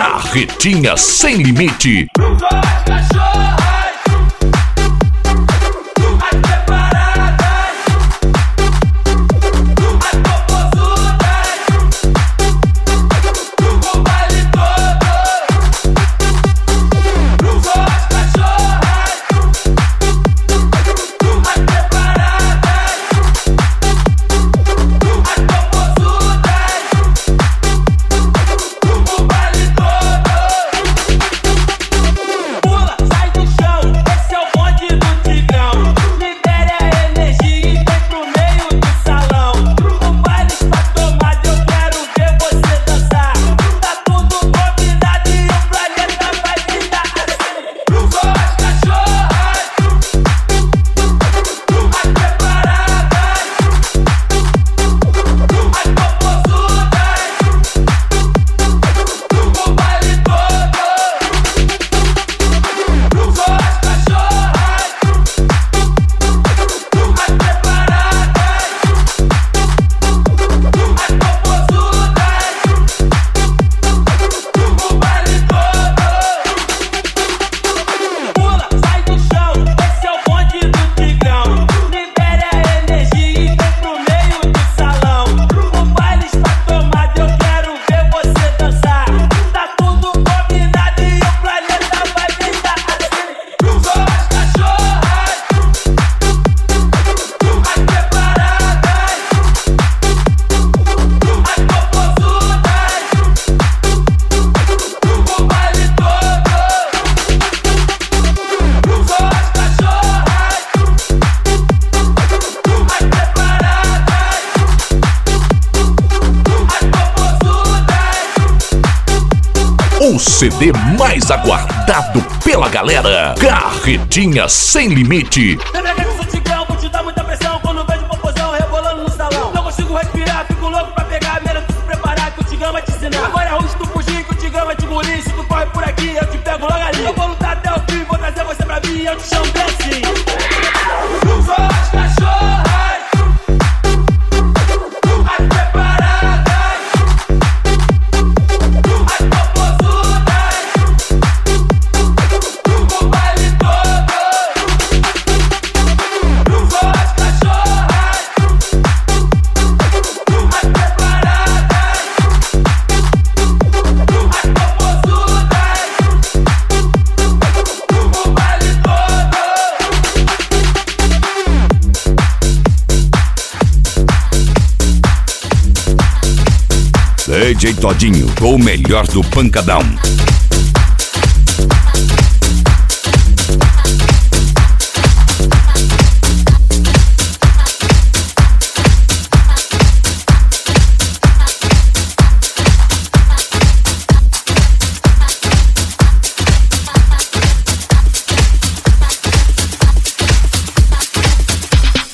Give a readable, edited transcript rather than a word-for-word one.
Carretinha Sem Limite. O CD mais aguardado pela galera. Carretinha Sem Limite. Lembra que eu sou tigrão, vou te dar muita pressão quando vejo popozão rebolando no salão. Não consigo respirar, fico louco pra pegar. Melhor tu se preparar que o tigrão vai te ensinar. Agora é ruim se tu fugir, que o tigrão vai te engolir. Se tu corre por aqui, eu te pego logo ali. Eu vou lutar até o fim, vou trazer você pra mim. Eu te chamo bem assim. Não sou as cachorras. DJ Todinho, com o melhor do pancadão.